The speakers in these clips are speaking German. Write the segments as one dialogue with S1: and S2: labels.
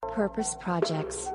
S1: Purpose Projects.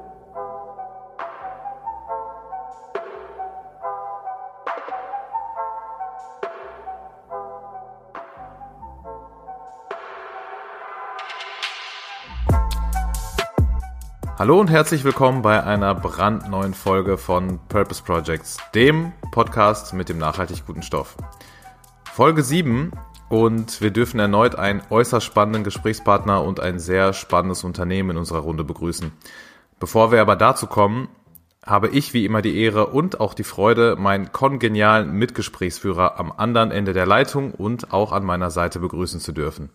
S2: Hallo und herzlich willkommen bei einer brandneuen Folge von Purpose Projects, dem Podcast mit dem nachhaltig guten Stoff. Folge 7 und wir dürfen erneut einen äußerst spannenden Gesprächspartner und ein sehr spannendes Unternehmen in unserer Runde begrüßen. Bevor wir aber dazu kommen, habe ich wie immer die Ehre und auch die Freude, meinen kongenialen Mitgesprächsführer am anderen Ende der Leitung und auch an meiner Seite begrüßen zu dürfen.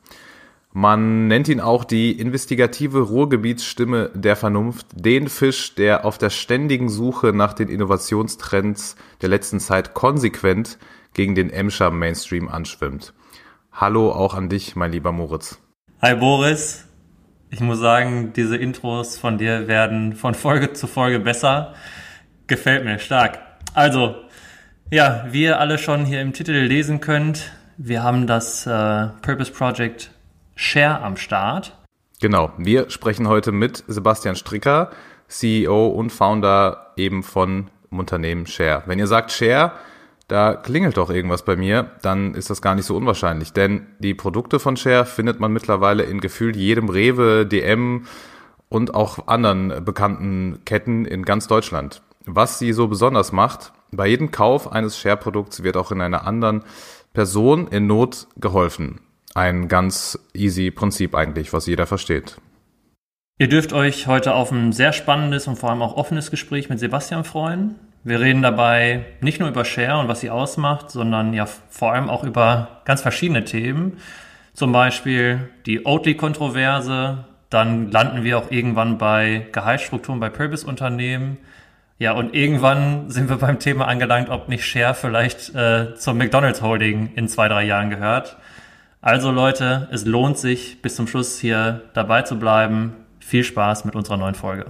S2: Man nennt ihn auch die investigative Ruhrgebietsstimme der Vernunft, den Fisch, der auf der ständigen Suche nach den Innovationstrends der letzten Zeit konsequent gegen den Emscher Mainstream anschwimmt. Hallo auch an dich, mein lieber Moritz.
S3: Hi Boris, ich muss sagen, diese Intros von dir werden von Folge zu Folge besser. Gefällt mir stark. Also, ja, wie ihr alle schon hier im Titel lesen könnt, wir haben das Purpose Project Share am Start.
S2: Genau, wir sprechen heute mit Sebastian Stricker, CEO und Founder eben von Unternehmen Share. Wenn ihr sagt Share, da klingelt doch irgendwas bei mir, dann ist das gar nicht so unwahrscheinlich, denn die Produkte von Share findet man mittlerweile in gefühlt jedem Rewe, DM und auch anderen bekannten Ketten in ganz Deutschland. Was sie so besonders macht, bei jedem Kauf eines Share-Produkts wird auch in einer anderen Person in Not geholfen. Ein ganz easy Prinzip eigentlich, was jeder versteht.
S3: Ihr dürft euch heute auf ein sehr spannendes und vor allem auch offenes Gespräch mit Sebastian freuen. Wir reden dabei nicht nur über Share und was sie ausmacht, sondern ja vor allem auch über ganz verschiedene Themen. Zum Beispiel die Oatly-Kontroverse. Dann landen wir auch irgendwann bei Gehaltsstrukturen bei Purpose-Unternehmen. Ja, und irgendwann sind wir beim Thema angelangt, ob nicht Share vielleicht zur McDonald's Holding in 2-3 Jahren gehört. Also Leute, es lohnt sich, bis zum Schluss hier dabei zu bleiben. Viel Spaß mit unserer neuen Folge.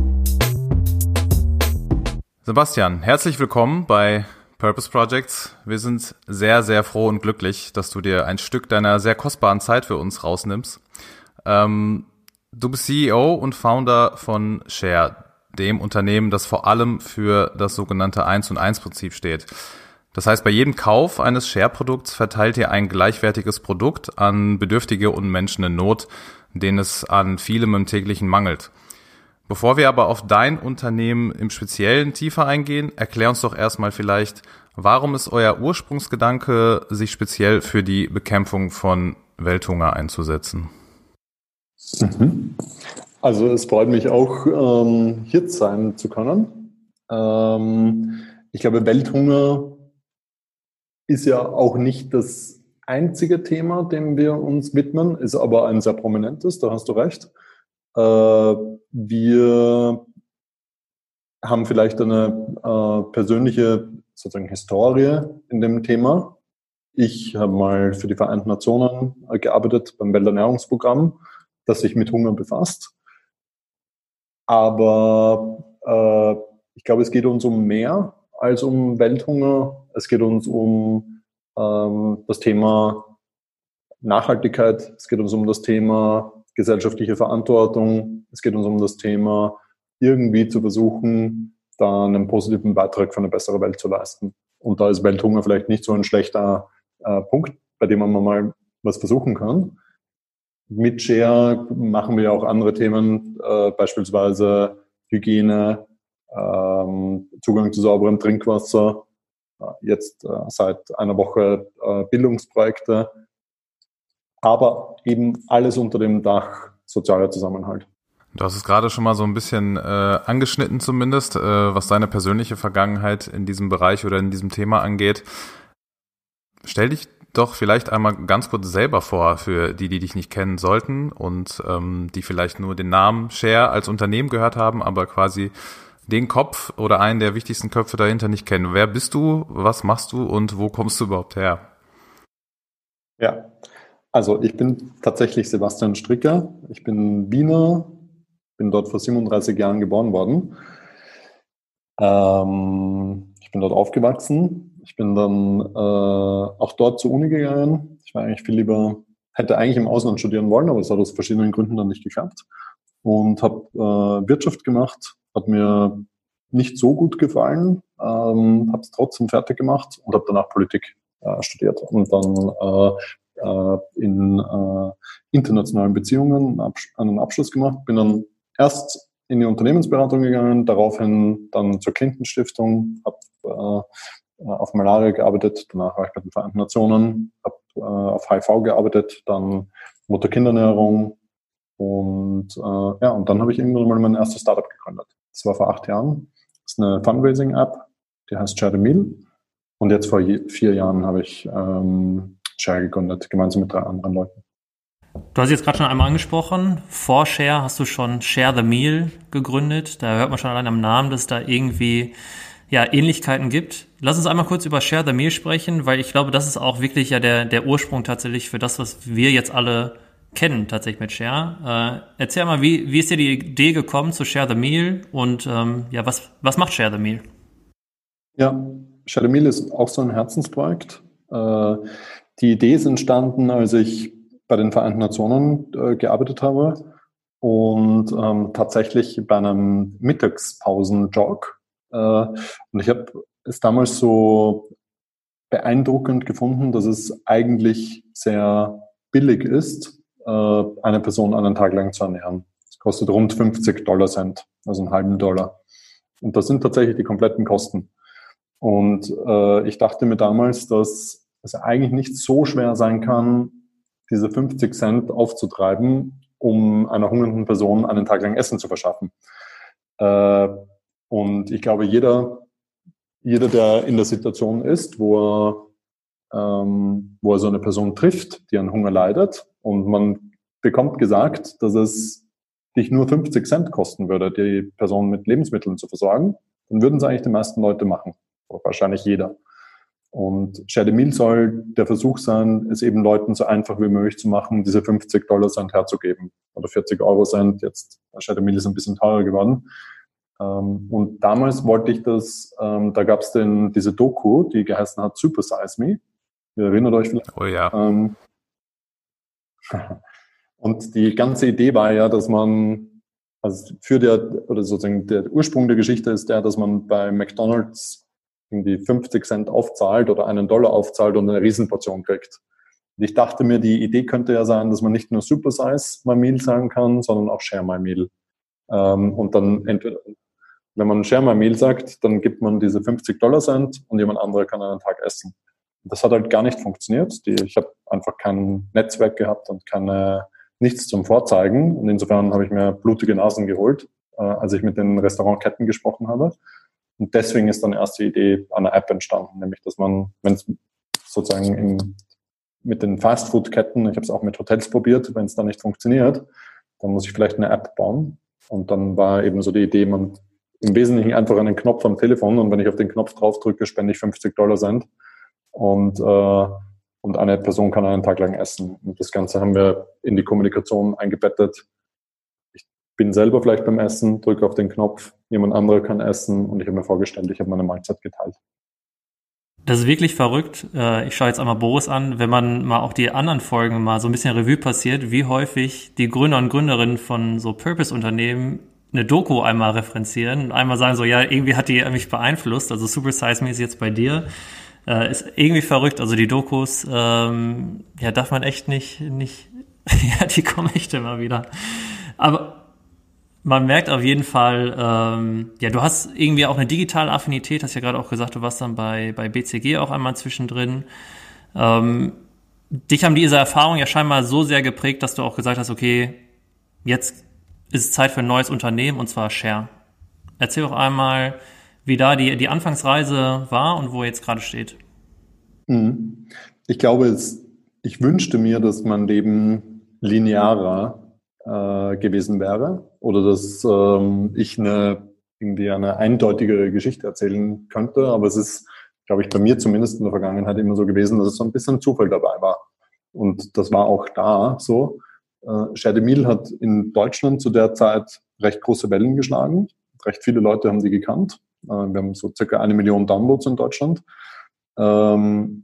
S2: Sebastian, herzlich willkommen bei Purpose Projects. Wir sind sehr, sehr froh und glücklich, dass du dir ein Stück deiner sehr kostbaren Zeit für uns rausnimmst. Du bist CEO und Founder von Share, dem Unternehmen, das vor allem für das sogenannte 1&1-Prinzip steht. Das heißt, bei jedem Kauf eines Share-Produkts verteilt ihr ein gleichwertiges Produkt an Bedürftige und Menschen in Not, denen es an vielem im täglichen mangelt. Bevor wir aber auf dein Unternehmen im Speziellen tiefer eingehen, erklär uns doch erstmal vielleicht, warum ist euer Ursprungsgedanke, sich speziell für die Bekämpfung von Welthunger einzusetzen?
S4: Also es freut mich auch, hier sein zu können. Ich glaube, Welthunger ist ja auch nicht das einzige Thema, dem wir uns widmen, ist aber ein sehr prominentes, da hast du recht. Wir haben vielleicht eine persönliche sozusagen Historie in dem Thema. Ich habe mal für die Vereinten Nationen gearbeitet beim Welternährungsprogramm, das sich mit Hunger befasst. Aber ich glaube, es geht uns um mehr als um Welthunger. Es geht uns um das Thema Nachhaltigkeit. Es geht uns um das Thema gesellschaftliche Verantwortung. Es geht uns um das Thema, irgendwie zu versuchen, da einen positiven Beitrag für eine bessere Welt zu leisten. Und da ist Welthunger vielleicht nicht so ein schlechter Punkt, bei dem man mal was versuchen kann. Mit Share machen wir auch andere Themen, beispielsweise Hygiene, Zugang zu sauberem Trinkwasser, jetzt seit einer Woche Bildungsprojekte, aber eben alles unter dem Dach sozialer Zusammenhalt.
S2: Du hast es gerade schon mal so ein bisschen angeschnitten zumindest, was deine persönliche Vergangenheit in diesem Bereich oder in diesem Thema angeht. Stell dich doch vielleicht einmal ganz kurz selber vor für die dich nicht kennen sollten und die vielleicht nur den Namen Share als Unternehmen gehört haben, aber quasi den Kopf oder einen der wichtigsten Köpfe dahinter nicht kennen. Wer bist du, was machst du und wo kommst du überhaupt her?
S4: Ja, also ich bin tatsächlich Sebastian Stricker. Ich bin Wiener, bin dort vor 37 Jahren geboren worden. Ich bin dort aufgewachsen. Ich bin dann auch dort zur Uni gegangen. Ich war eigentlich hätte eigentlich im Ausland studieren wollen, aber es hat aus verschiedenen Gründen dann nicht geklappt. und habe Wirtschaft gemacht, hat mir nicht so gut gefallen, habe es trotzdem fertig gemacht und habe danach Politik studiert und dann in internationalen Beziehungen einen Abschluss gemacht, bin dann erst in die Unternehmensberatung gegangen, daraufhin dann zur Clinton Stiftung, habe auf Malaria gearbeitet, danach war ich bei den Vereinten Nationen, habe auf HIV gearbeitet, dann Mutter-Kind-Ernährung und und dann habe ich irgendwann mal mein erstes Startup gegründet. Das war vor 8 Jahren. Das ist eine Fundraising-App, die heißt Share the Meal. Und jetzt vor 4 Jahren habe ich Share gegründet, gemeinsam mit 3 anderen Leuten.
S3: Du hast jetzt gerade schon einmal angesprochen, vor Share hast du schon Share the Meal gegründet. Da hört man schon allein am Namen, dass es da irgendwie Ähnlichkeiten gibt. Lass uns einmal kurz über Share the Meal sprechen, weil ich glaube, das ist auch wirklich der Ursprung tatsächlich für das, was wir jetzt alle kennen, tatsächlich mit Share. Erzähl mal, wie ist dir die Idee gekommen zu Share the Meal und was macht Share the Meal?
S4: Ja, Share the Meal ist auch so ein Herzensprojekt. Die Idee ist entstanden, als ich bei den Vereinten Nationen gearbeitet habe und tatsächlich bei einem Mittagspausenjog. Und ich habe es damals so beeindruckend gefunden, dass es eigentlich sehr billig ist, eine Person einen Tag lang zu ernähren. Es kostet rund $50, also einen halben Dollar. Und das sind tatsächlich die kompletten Kosten. Und ich dachte mir damals, dass es eigentlich nicht so schwer sein kann, diese 50 Cent aufzutreiben, um einer hungernden Person einen Tag lang Essen zu verschaffen. Und ich glaube, jeder, der in der Situation ist, wo er so eine Person trifft, die an Hunger leidet, und man bekommt gesagt, dass es dich nur 50 Cent kosten würde, die Person mit Lebensmitteln zu versorgen, dann würden es eigentlich die meisten Leute machen. Oder wahrscheinlich jeder. Und Share the Meal soll der Versuch sein, es eben Leuten so einfach wie möglich zu machen, diese $50 herzugeben. Oder 40 Euro. Jetzt Share the Meal ist ein bisschen teurer geworden. Und damals wollte ich das, da gab es diese Doku, die geheißen hat Super Size Me. Ihr erinnert euch vielleicht?
S2: Oh ja.
S4: Und die ganze Idee war ja, dass man, also der Ursprung der Geschichte ist der, dass man bei McDonald's irgendwie 50 Cent aufzahlt oder $1 aufzahlt und eine Riesenportion kriegt. Und ich dachte mir, die Idee könnte ja sein, dass man nicht nur Super Size My Meal sagen kann, sondern auch Share My Meal. Und dann entweder, wenn man Share My Meal sagt, dann gibt man diese $50 und jemand anderer kann einen Tag essen. Und das hat halt gar nicht funktioniert. Ich habe einfach kein Netzwerk gehabt und nichts zum Vorzeigen. Und insofern habe ich mir blutige Nasen geholt, als ich mit den Restaurantketten gesprochen habe. Und deswegen ist dann erst die Idee einer App entstanden, nämlich dass man, wenn es sozusagen mit den Fastfood-Ketten, ich habe es auch mit Hotels probiert, wenn es dann nicht funktioniert, dann muss ich vielleicht eine App bauen. Und dann war eben so die Idee, man im Wesentlichen einfach einen Knopf am Telefon und wenn ich auf den Knopf drauf drücke, spende ich $50 und eine Person kann einen Tag lang essen. Und das Ganze haben wir in die Kommunikation eingebettet. Ich bin selber vielleicht beim Essen, drücke auf den Knopf, jemand anderer kann essen und ich habe mir vorgestellt, ich habe meine Mahlzeit geteilt.
S3: Das ist wirklich verrückt. Ich schaue jetzt einmal Boris an, wenn man mal auch die anderen Folgen mal so ein bisschen Revue passiert, wie häufig die Gründer und Gründerinnen von so Purpose-Unternehmen eine Doku einmal referenzieren und einmal sagen so, ja, irgendwie hat die mich beeinflusst, also Super Size Me ist jetzt bei dir. Ist irgendwie verrückt, also die Dokus, darf man echt nicht, ja, die kommen echt immer wieder. Aber man merkt auf jeden Fall, du hast irgendwie auch eine digitale Affinität, hast ja gerade auch gesagt, du warst dann bei BCG auch einmal zwischendrin. Dich haben diese Erfahrungen ja scheinbar so sehr geprägt, dass du auch gesagt hast, okay, jetzt ist es Zeit für ein neues Unternehmen und zwar Share. Erzähl doch einmal, wie da die Anfangsreise war und wo jetzt gerade steht.
S4: Ich glaube, ich wünschte mir, dass mein Leben linearer gewesen wäre oder dass ich irgendwie eine eindeutigere Geschichte erzählen könnte. Aber es ist, glaube ich, bei mir zumindest in der Vergangenheit immer so gewesen, dass es so ein bisschen Zufall dabei war. Und das war auch da so. Share the Meal hat in Deutschland zu der Zeit recht große Wellen geschlagen. Recht viele Leute haben die gekannt. Wir haben so circa 1 Million Downloads in Deutschland. Ich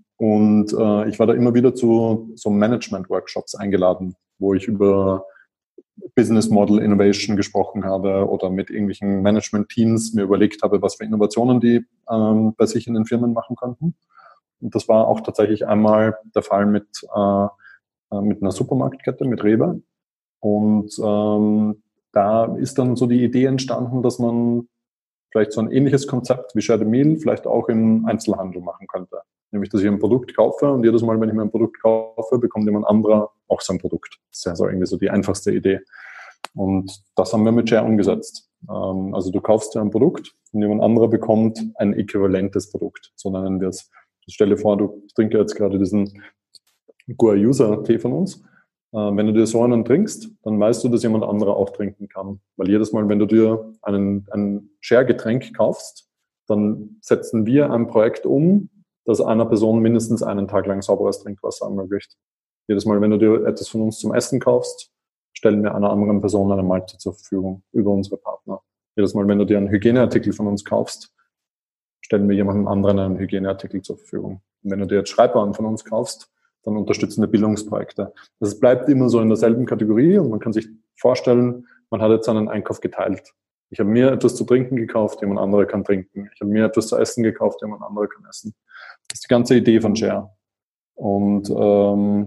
S4: war da immer wieder zu so Management-Workshops eingeladen, wo ich über Business Model Innovation gesprochen habe oder mit irgendwelchen Management-Teams mir überlegt habe, was für Innovationen die bei sich in den Firmen machen könnten. Und das war auch tatsächlich einmal der Fall mit einer Supermarktkette, mit Rewe. Und da ist dann so die Idee entstanden, dass man vielleicht so ein ähnliches Konzept wie Share the Meal vielleicht auch im Einzelhandel machen könnte. Nämlich, dass ich ein Produkt kaufe und jedes Mal, wenn ich mir ein Produkt kaufe, bekommt jemand anderer auch so ein Produkt. Das ist ja so irgendwie so die einfachste Idee. Und das haben wir mit Share umgesetzt. Also du kaufst dir ein Produkt und jemand anderer bekommt ein äquivalentes Produkt. So nennen wir es. Stell dir vor, du trinkst jetzt gerade diesen Goa-User-Tee von uns. Wenn du dir so einen trinkst, dann weißt du, dass jemand anderer auch trinken kann. Weil jedes Mal, wenn du dir ein Share-Getränk kaufst, dann setzen wir ein Projekt um, das einer Person mindestens einen Tag lang sauberes Trinkwasser ermöglicht. Jedes Mal, wenn du dir etwas von uns zum Essen kaufst, stellen wir einer anderen Person eine Mahlzeit zur Verfügung über unsere Partner. Jedes Mal, wenn du dir einen Hygieneartikel von uns kaufst, stellen wir jemandem anderen einen Hygieneartikel zur Verfügung. Und wenn du dir jetzt Schreibwaren von uns kaufst, dann unterstützen wir Bildungsprojekte. Das bleibt immer so in derselben Kategorie und man kann sich vorstellen, man hat jetzt einen Einkauf geteilt. Ich habe mir etwas zu trinken gekauft, jemand anderer kann trinken. Ich habe mir etwas zu essen gekauft, jemand anderer kann essen. Das ist die ganze Idee von Share. Und wir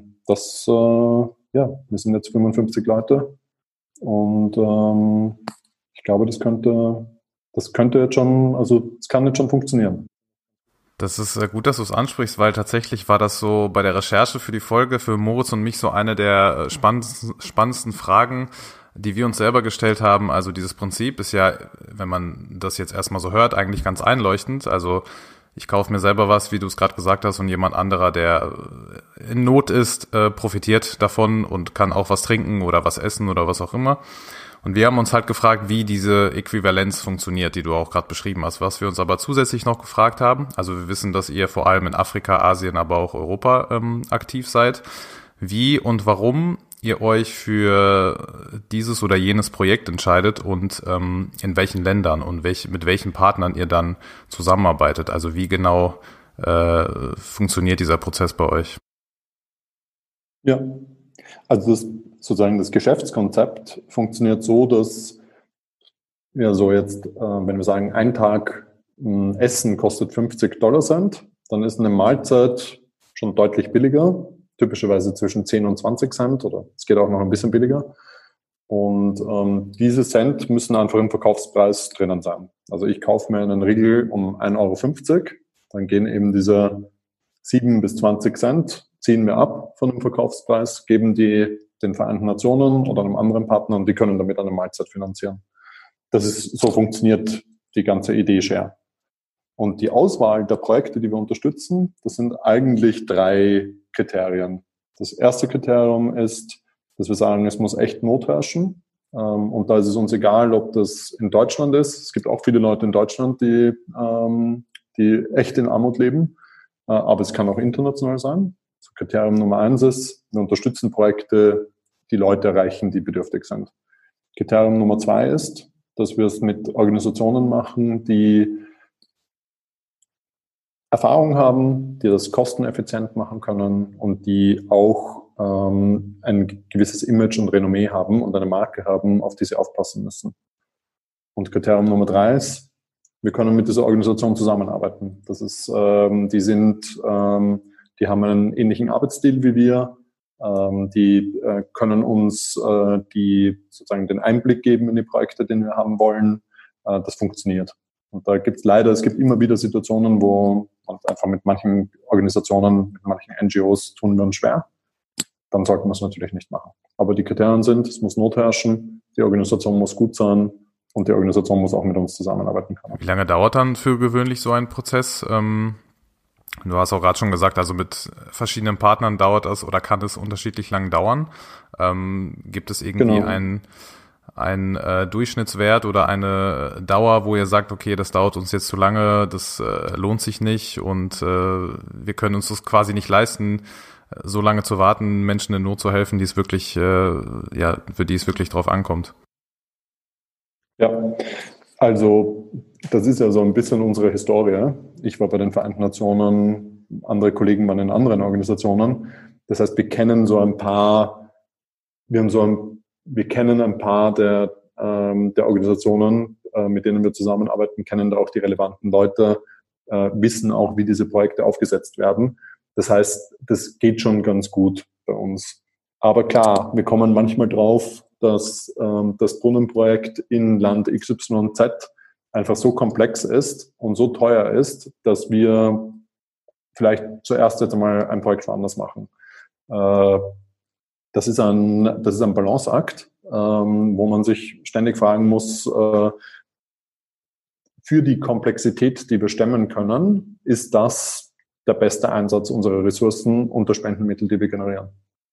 S4: sind jetzt 55 Leute und ich glaube, das könnte jetzt schon, also es kann jetzt schon funktionieren.
S2: Das ist gut, dass du es ansprichst, weil tatsächlich war das so bei der Recherche für die Folge für Moritz und mich so eine der spannendsten Fragen, die wir uns selber gestellt haben. Also dieses Prinzip ist ja, wenn man das jetzt erstmal so hört, eigentlich ganz einleuchtend. Also ich kaufe mir selber was, wie du es gerade gesagt hast, und jemand anderer, der in Not ist, profitiert davon und kann auch was trinken oder was essen oder was auch immer. Und wir haben uns halt gefragt, wie diese Äquivalenz funktioniert, die du auch gerade beschrieben hast. Was wir uns aber zusätzlich noch gefragt haben, also wir wissen, dass ihr vor allem in Afrika, Asien, aber auch Europa aktiv seid. Wie und warum ihr euch für dieses oder jenes Projekt entscheidet und in welchen Ländern und mit welchen Partnern ihr dann zusammenarbeitet. Also wie genau funktioniert dieser Prozess bei euch?
S4: Ja, also das Geschäftskonzept funktioniert so, dass wir so jetzt, wenn wir sagen, ein Tag Essen kostet $50, dann ist eine Mahlzeit schon deutlich billiger, typischerweise zwischen 10 und 20 Cent oder es geht auch noch ein bisschen billiger. Und diese Cent müssen einfach im Verkaufspreis drinnen sein. Also ich kaufe mir einen Riegel um 1,50 €, dann gehen eben diese 7 bis 20 Cent, ziehen wir ab von dem Verkaufspreis, geben die den Vereinten Nationen oder einem anderen Partner und die können damit eine Mahlzeit finanzieren. So funktioniert die ganze Idee Share. Und die Auswahl der Projekte, die wir unterstützen, das sind eigentlich 3 Kriterien. Das erste Kriterium ist, dass wir sagen, es muss echt Not herrschen. Und da ist es uns egal, ob das in Deutschland ist. Es gibt auch viele Leute in Deutschland, die echt in Armut leben. Aber es kann auch international sein. Also Kriterium Nummer 1 ist, wir unterstützen Projekte, die Leute erreichen, die bedürftig sind. Kriterium Nummer 2 ist, dass wir es mit Organisationen machen, die Erfahrung haben, die das kosteneffizient machen können und die auch ein gewisses Image und Renommee haben und eine Marke haben, auf die sie aufpassen müssen. Und Kriterium Nummer 3 ist, wir können mit dieser Organisation zusammenarbeiten. Das ist, die haben einen ähnlichen Arbeitsstil wie wir. Die können uns sozusagen den Einblick geben in die Projekte, den wir haben wollen. Das funktioniert. Und da es gibt immer wieder Situationen, wo einfach mit manchen Organisationen, mit manchen NGOs tun wir uns schwer. Dann sollten wir es natürlich nicht machen. Aber die Kriterien sind, es muss Not herrschen, die Organisation muss gut sein und die Organisation muss auch mit uns zusammenarbeiten können.
S2: Wie lange dauert dann für gewöhnlich so ein Prozess? Du hast auch gerade schon gesagt, also mit verschiedenen Partnern dauert das oder kann es unterschiedlich lang dauern. Gibt es irgendwie einen Durchschnittswert oder eine Dauer, wo ihr sagt, okay, das dauert uns jetzt zu lange, das lohnt sich nicht und wir können uns das quasi nicht leisten, so lange zu warten, Menschen in Not zu helfen, die es wirklich, für die es wirklich drauf ankommt?
S4: Ja, also das ist ja so ein bisschen unsere Historie. Ich war bei den Vereinten Nationen, andere Kollegen waren in anderen Organisationen. Das heißt, wir haben so wir kennen ein paar der Organisationen, mit denen wir zusammenarbeiten, kennen da auch die relevanten Leute, wissen auch, wie diese Projekte aufgesetzt werden. Das heißt, das geht schon ganz gut bei uns. Aber klar, wir kommen manchmal drauf, dass das Brunnenprojekt in Land XYZ einfach so komplex ist und so teuer ist, dass wir vielleicht zuerst jetzt einmal ein Projekt woanders machen. Das ist ein Balanceakt, wo man sich ständig fragen muss, für die Komplexität, die wir stemmen können, ist das der beste Einsatz unserer Ressourcen und der Spendenmittel, die wir generieren.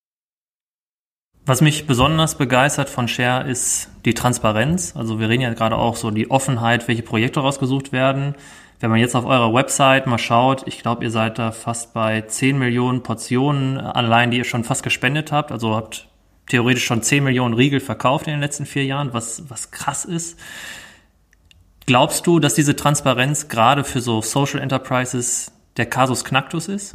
S3: Was mich besonders begeistert von Share ist die Transparenz. Also wir reden ja gerade auch so die Offenheit, welche Projekte rausgesucht werden. Wenn man jetzt auf eurer Website mal schaut, ich glaube, ihr seid da fast bei 10 Millionen Portionen allein, die ihr schon fast gespendet habt. Also habt theoretisch schon 10 Millionen Riegel verkauft in den letzten 4 Jahren, was krass ist. Glaubst du, dass diese Transparenz gerade für so Social Enterprises der Kasus Knacktus ist?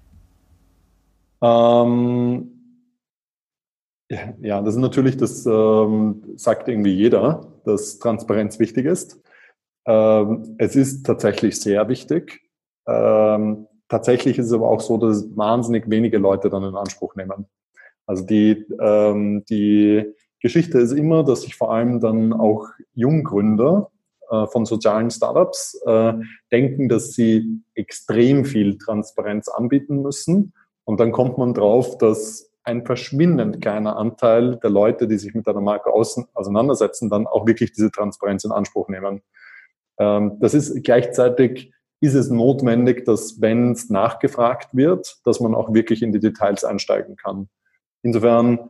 S4: Ja, das ist natürlich, das sagt irgendwie jeder, dass Transparenz wichtig ist. Es ist tatsächlich sehr wichtig. Tatsächlich ist es aber auch so, dass wahnsinnig wenige Leute dann in Anspruch nehmen. Also die Geschichte ist immer, dass sich vor allem dann auch Junggründer von sozialen Startups denken, dass sie extrem viel Transparenz anbieten müssen. Und dann kommt man drauf, dass ein verschwindend kleiner Anteil der Leute, die sich mit einer Marke auseinandersetzen, dann auch wirklich diese Transparenz in Anspruch nehmen. Das ist gleichzeitig, ist es notwendig, dass, wenn es nachgefragt wird, dass man auch wirklich in die Details einsteigen kann. Insofern,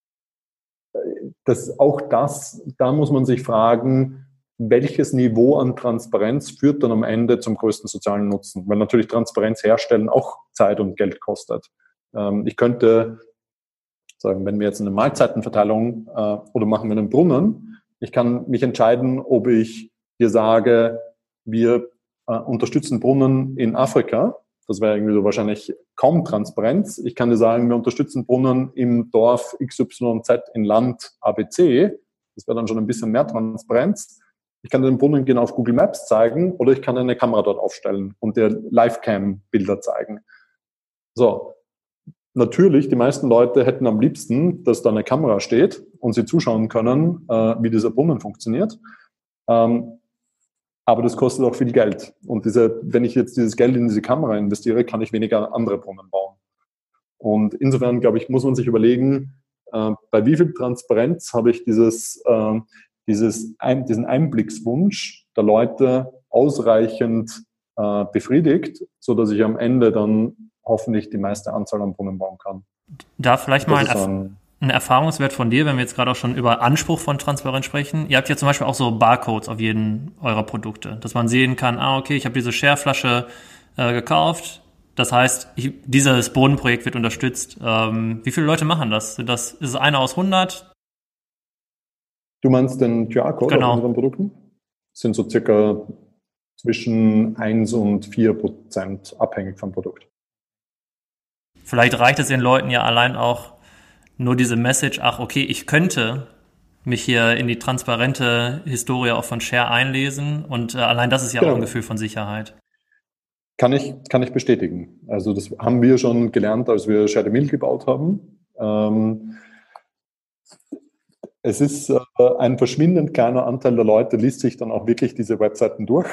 S4: da muss man sich fragen, welches Niveau an Transparenz führt dann am Ende zum größten sozialen Nutzen? Weil natürlich Transparenz herstellen auch Zeit und Geld kostet. Ich könnte sagen, wenn wir jetzt eine Mahlzeitenverteilung oder machen wir einen Brunnen, ich kann mich entscheiden, ob ich dir sage, wir unterstützen Brunnen in Afrika. Das wäre irgendwie so wahrscheinlich kaum Transparenz. Ich kann dir sagen, wir unterstützen Brunnen im Dorf XYZ in Land ABC. Das wäre dann schon ein bisschen mehr Transparenz. Ich kann dir den Brunnen genau auf Google Maps zeigen oder ich kann eine Kamera dort aufstellen und dir Livecam-Bilder zeigen. So. Natürlich, die meisten Leute hätten am liebsten, dass da eine Kamera steht und sie zuschauen können, wie dieser Brunnen funktioniert. Aber das kostet auch viel Geld. Und wenn ich jetzt dieses Geld in diese Kamera investiere, kann ich weniger andere Brunnen bauen. Und insofern, glaube ich, muss man sich überlegen, bei wie viel Transparenz habe ich diesen Einblickswunsch der Leute ausreichend befriedigt, so dass ich am Ende dann hoffentlich die meiste Anzahl an Brunnen bauen kann.
S3: Da vielleicht mal ein Erfahrungswert von dir, wenn wir jetzt gerade auch schon über Anspruch von Transparenz sprechen. Ihr habt ja zum Beispiel auch so Barcodes auf jeden eurer Produkte, dass man sehen kann, okay, ich habe diese Share-Flasche gekauft, das heißt, dieses Brunnenprojekt wird unterstützt. Wie viele Leute machen das? Ist es einer aus 100?
S4: Du meinst den QR-Code auf unseren Produkten? Das sind so circa zwischen 1 und 4% abhängig vom Produkt.
S3: Vielleicht reicht es den Leuten ja allein auch nur diese Message, okay, ich könnte mich hier in die transparente Historie auch von Share einlesen und allein das ist ja auch ein Gefühl von Sicherheit.
S4: Kann ich bestätigen. Also das haben wir schon gelernt, als wir Share the Mill gebaut haben. Es ist ein verschwindend kleiner Anteil der Leute, liest sich dann auch wirklich diese Webseiten durch.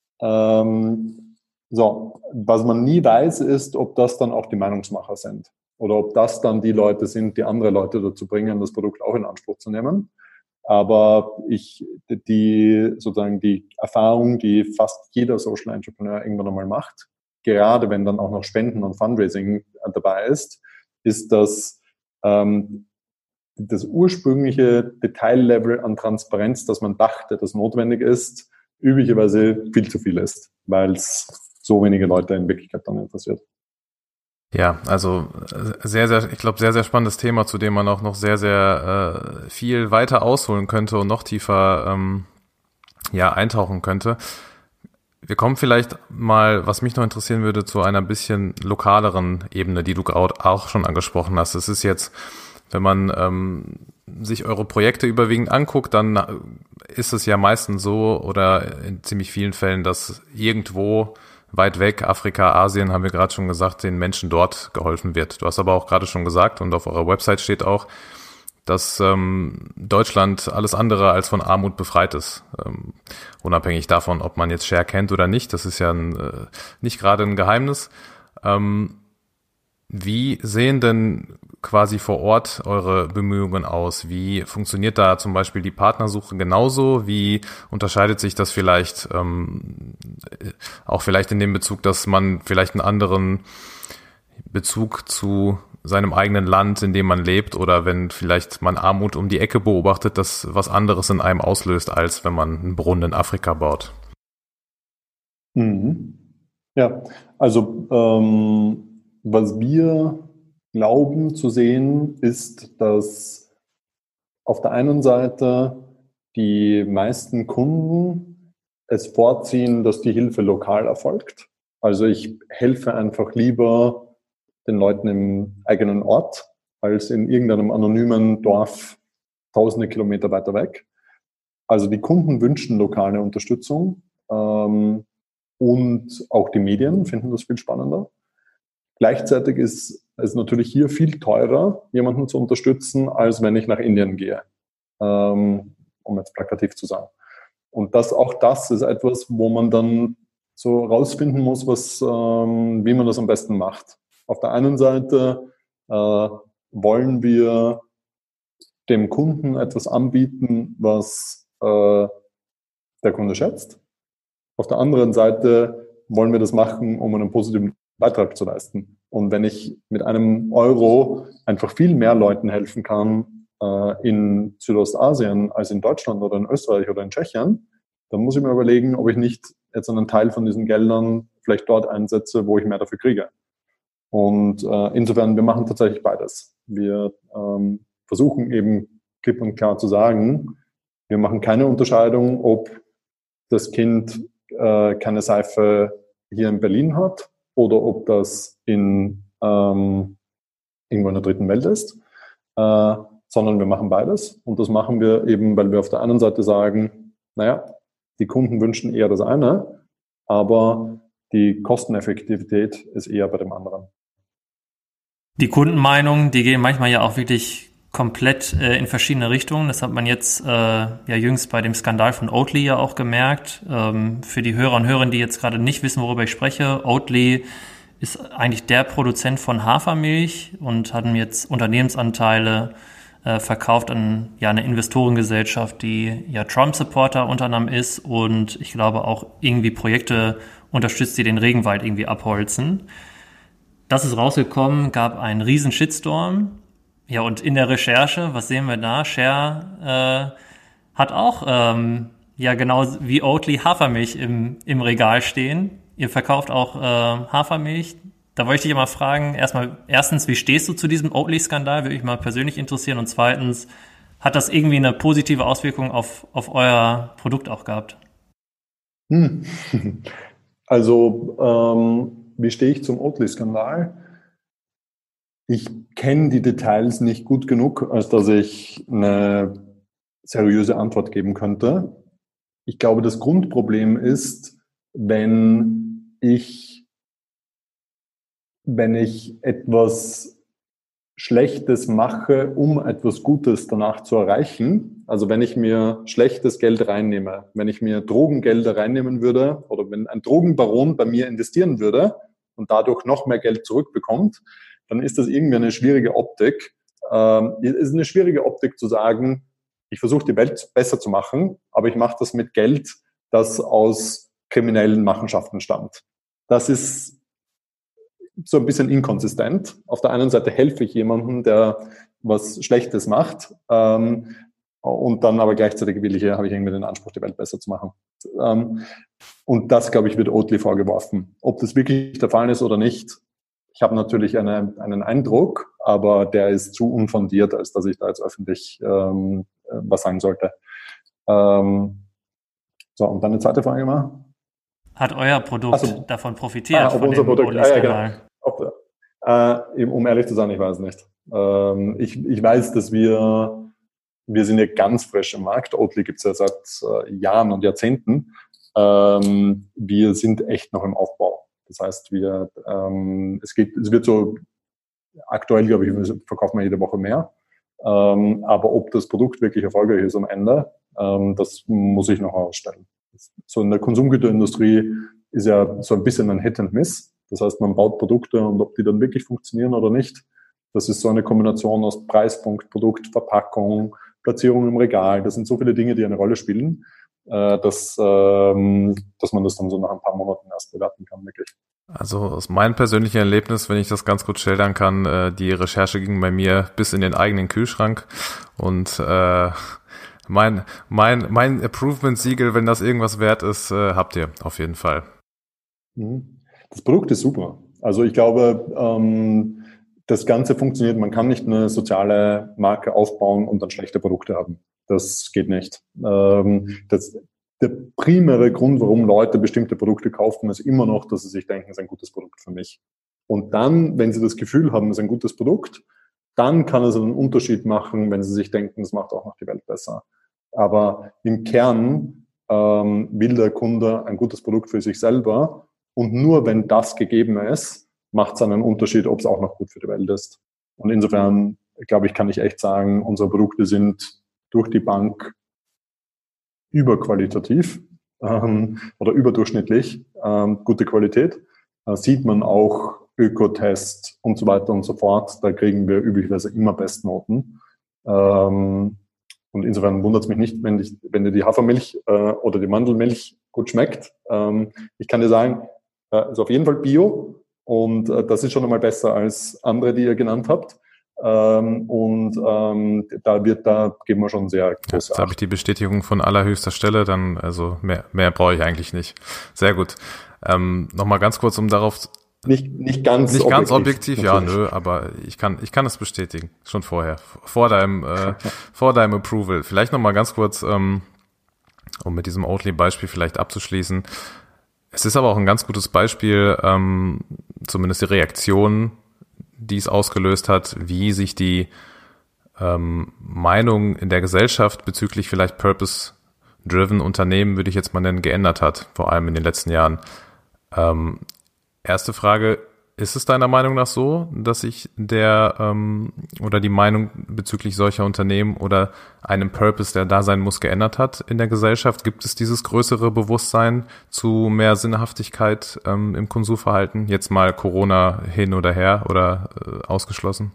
S4: Was man nie weiß, ist, ob das dann auch die Meinungsmacher sind oder ob das dann die Leute sind, die andere Leute dazu bringen, das Produkt auch in Anspruch zu nehmen. Aber die Erfahrung, die fast jeder Social Entrepreneur irgendwann einmal macht, gerade wenn dann auch noch Spenden und Fundraising dabei ist, dass das ursprüngliche Detaillevel an Transparenz, das man dachte, das notwendig ist, üblicherweise viel zu viel ist, weil es so wenige Leute in Wirklichkeit dann interessiert.
S2: Ja, also sehr, sehr spannendes Thema, zu dem man auch noch sehr, sehr viel weiter ausholen könnte und noch tiefer eintauchen könnte. Wir kommen vielleicht mal, was mich noch interessieren würde, zu einer bisschen lokaleren Ebene, die du auch schon angesprochen hast. Es ist jetzt, wenn man sich eure Projekte überwiegend anguckt, dann ist es ja meistens so oder in ziemlich vielen Fällen, dass irgendwo weit weg, Afrika, Asien, haben wir gerade schon gesagt, den Menschen dort geholfen wird. Du hast aber auch gerade schon gesagt und auf eurer Website steht auch, dass Deutschland alles andere als von Armut befreit ist. Unabhängig davon, ob man jetzt Share kennt oder nicht, das ist ja nicht gerade ein Geheimnis. Wie sehen denn quasi vor Ort eure Bemühungen aus? Wie funktioniert da zum Beispiel die Partnersuche genauso? Wie unterscheidet sich das vielleicht auch vielleicht in dem Bezug, dass man vielleicht einen anderen Bezug zu seinem eigenen Land, in dem man lebt, oder wenn vielleicht man Armut um die Ecke beobachtet, das was anderes in einem auslöst, als wenn man einen Brunnen in Afrika baut?
S4: Ja, also was wir glauben zu sehen, ist, dass auf der einen Seite die meisten Kunden es vorziehen, dass die Hilfe lokal erfolgt. Also ich helfe einfach lieber den Leuten im eigenen Ort als in irgendeinem anonymen Dorf tausende Kilometer weiter weg. Also die Kunden wünschen lokale Unterstützung und auch die Medien finden das viel spannender. Gleichzeitig ist es natürlich hier viel teurer, jemanden zu unterstützen, als wenn ich nach Indien gehe, um jetzt plakativ zu sagen. Und auch das ist etwas, wo man dann so rausfinden muss, wie man das am besten macht. Auf der einen Seite wollen wir dem Kunden etwas anbieten, was der Kunde schätzt. Auf der anderen Seite wollen wir das machen, um einen positiven Beitrag zu leisten. Und wenn ich mit einem Euro einfach viel mehr Leuten helfen kann in Südostasien als in Deutschland oder in Österreich oder in Tschechien, dann muss ich mir überlegen, ob ich nicht jetzt einen Teil von diesen Geldern vielleicht dort einsetze, wo ich mehr dafür kriege. Und insofern, wir machen tatsächlich beides. Wir versuchen eben klipp und klar zu sagen, wir machen keine Unterscheidung, ob das Kind keine Seife hier in Berlin hat oder ob das irgendwo in der dritten Welt ist, sondern wir machen beides. Und das machen wir eben, weil wir auf der einen Seite sagen, naja, die Kunden wünschen eher das eine, aber die Kosteneffektivität ist eher bei dem anderen.
S3: Die Kundenmeinungen, die gehen manchmal ja auch wirklich komplett in verschiedene Richtungen. Das hat man jetzt ja jüngst bei dem Skandal von Oatly ja auch gemerkt. Für die Hörer und Hörerinnen, die jetzt gerade nicht wissen, worüber ich spreche, Oatly ist eigentlich der Produzent von Hafermilch und hatten jetzt Unternehmensanteile verkauft an eine Investorengesellschaft, die ja Trump-Supporter unter anderem ist und ich glaube auch irgendwie Projekte unterstützt, die den Regenwald irgendwie abholzen. Das ist rausgekommen, gab einen riesen Shitstorm. Ja, und in der Recherche, was sehen wir da? Share hat auch genau wie Oatly Hafermilch im Regal stehen. Ihr verkauft auch Hafermilch. Da wollte ich dich mal fragen, erstens, wie stehst du zu diesem Oatly-Skandal? Würde mich mal persönlich interessieren. Und zweitens, hat das irgendwie eine positive Auswirkung auf euer Produkt auch gehabt?
S4: Also, wie stehe ich zum Oatly-Skandal? Ich kenne die Details nicht gut genug, als dass ich eine seriöse Antwort geben könnte. Ich glaube, das Grundproblem ist, wenn ich etwas Schlechtes mache, um etwas Gutes danach zu erreichen, also wenn ich mir schlechtes Geld reinnehme, wenn ich mir Drogengelder reinnehmen würde oder wenn ein Drogenbaron bei mir investieren würde und dadurch noch mehr Geld zurückbekommt, dann ist das irgendwie eine schwierige Optik. Es ist eine schwierige Optik zu sagen, ich versuche die Welt besser zu machen, aber ich mache das mit Geld, das aus kriminellen Machenschaften stammt. Das ist so ein bisschen inkonsistent. Auf der einen Seite helfe ich jemandem, der was Schlechtes macht, und dann aber gleichzeitig habe ich irgendwie den Anspruch, die Welt besser zu machen. Und das, glaube ich, wird Oatly vorgeworfen. Ob das wirklich der Fall ist oder nicht, ich habe natürlich einen Eindruck, aber der ist zu unfundiert, als dass ich da jetzt öffentlich was sagen sollte. So, und dann eine zweite Frage mal.
S3: Hat euer Produkt davon profitiert?
S4: Von unser Produkt. Genau. Um ehrlich zu sein, ich weiß nicht. Ich weiß, dass wir wir sind ja ganz frisch im Markt. Oatly gibt es ja seit Jahren und Jahrzehnten. Wir sind echt noch im Aufbau. Das heißt, es wird so, aktuell, glaube ich, verkaufen wir jede Woche mehr. Aber ob das Produkt wirklich erfolgreich ist am Ende, das muss ich noch herausstellen. So in der Konsumgüterindustrie ist ja so ein bisschen ein Hit and Miss. Das heißt, man baut Produkte und ob die dann wirklich funktionieren oder nicht, das ist so eine Kombination aus Preispunkt, Produkt, Verpackung, Platzierung im Regal. Das sind so viele Dinge, die eine Rolle spielen, dass man das dann so nach ein paar Monaten erst bewerten kann, wirklich.
S2: Also aus meinem persönlichen Erlebnis, wenn ich das ganz gut schildern kann, die Recherche ging bei mir bis in den eigenen Kühlschrank und mein Approvement-Siegel, wenn das irgendwas wert ist, habt ihr auf jeden Fall.
S4: Das Produkt ist super. Also ich glaube, das Ganze funktioniert. Man kann nicht eine soziale Marke aufbauen und dann schlechte Produkte haben. Das geht nicht. Der primäre Grund, warum Leute bestimmte Produkte kaufen, ist immer noch, dass sie sich denken, es ist ein gutes Produkt für mich. Und dann, wenn sie das Gefühl haben, es ist ein gutes Produkt, dann kann es einen Unterschied machen, wenn sie sich denken, es macht auch noch die Welt besser. Aber im Kern will der Kunde ein gutes Produkt für sich selber. Und nur wenn das gegeben ist, macht es einen Unterschied, ob es auch noch gut für die Welt ist. Und insofern, glaube ich, kann ich echt sagen, unsere Produkte sind durch die Bank überqualitativ oder überdurchschnittlich gute Qualität. Sieht man auch Ökotest und so weiter und so fort. Da kriegen wir üblicherweise immer Bestnoten. Und insofern wundert es mich nicht, wenn dir die Hafermilch oder die Mandelmilch gut schmeckt. Ich kann dir sagen, ist auf jeden Fall Bio und das ist schon einmal besser als andere, die ihr genannt habt. Da geben wir schon sehr große
S2: Jetzt habe ich die Bestätigung von allerhöchster Stelle, dann also mehr brauche ich eigentlich nicht. Sehr gut. Nochmal ganz kurz, um darauf
S4: nicht ganz
S2: objektiv, ja, nö, aber ich kann es bestätigen, schon vorher, vor deinem Approval. Vielleicht nochmal ganz kurz, um mit diesem Oatly-Beispiel vielleicht abzuschließen. Es ist aber auch ein ganz gutes Beispiel, zumindest die Reaktion, die es ausgelöst hat, wie sich die Meinung in der Gesellschaft bezüglich vielleicht Purpose-driven Unternehmen, würde ich jetzt mal nennen, geändert hat, vor allem in den letzten Jahren. Erste Frage, ist es deiner Meinung nach so, dass sich oder die Meinung bezüglich solcher Unternehmen oder einem Purpose, der da sein muss, geändert hat in der Gesellschaft? Gibt es dieses größere Bewusstsein zu mehr Sinnhaftigkeit im Konsumverhalten? Jetzt mal Corona hin oder her oder ausgeschlossen?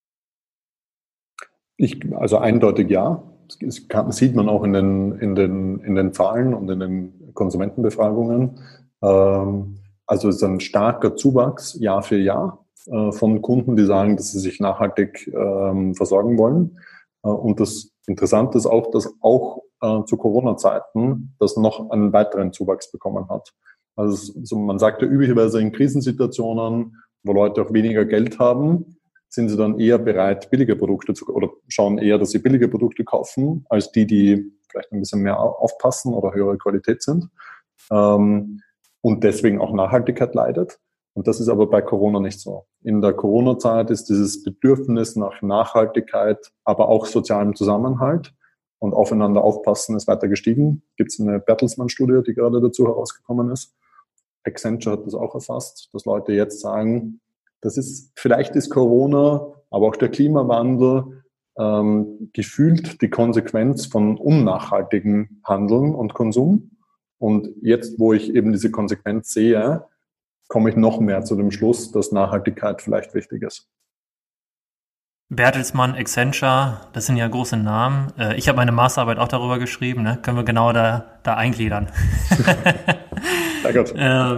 S4: Also eindeutig ja. Das sieht man auch in den Zahlen und in den Konsumentenbefragungen. Also es ist ein starker Zuwachs Jahr für Jahr von Kunden, die sagen, dass sie sich nachhaltig versorgen wollen. Und das Interessante ist auch, dass auch zu Corona-Zeiten das noch einen weiteren Zuwachs bekommen hat. Also man sagt ja üblicherweise in Krisensituationen, wo Leute auch weniger Geld haben, sind sie dann eher bereit, billige Produkte oder schauen eher, dass sie billige Produkte kaufen, als die vielleicht ein bisschen mehr aufpassen oder höhere Qualität sind. Und deswegen auch Nachhaltigkeit leidet. Und das ist aber bei Corona nicht so. In der Corona-Zeit ist dieses Bedürfnis nach Nachhaltigkeit, aber auch sozialem Zusammenhalt und aufeinander aufpassen ist weiter gestiegen. Gibt es eine Bertelsmann-Studie, die gerade dazu herausgekommen ist. Accenture hat das auch erfasst, dass Leute jetzt sagen, vielleicht ist Corona, aber auch der Klimawandel gefühlt die Konsequenz von unnachhaltigem Handeln und Konsum. Und jetzt, wo ich eben diese Konsequenz sehe, komme ich noch mehr zu dem Schluss, dass Nachhaltigkeit vielleicht wichtig ist.
S3: Bertelsmann, Accenture, das sind ja große Namen. Ich habe meine Masterarbeit auch darüber geschrieben, ne? Können wir genau da eingliedern.
S4: Sehr gut.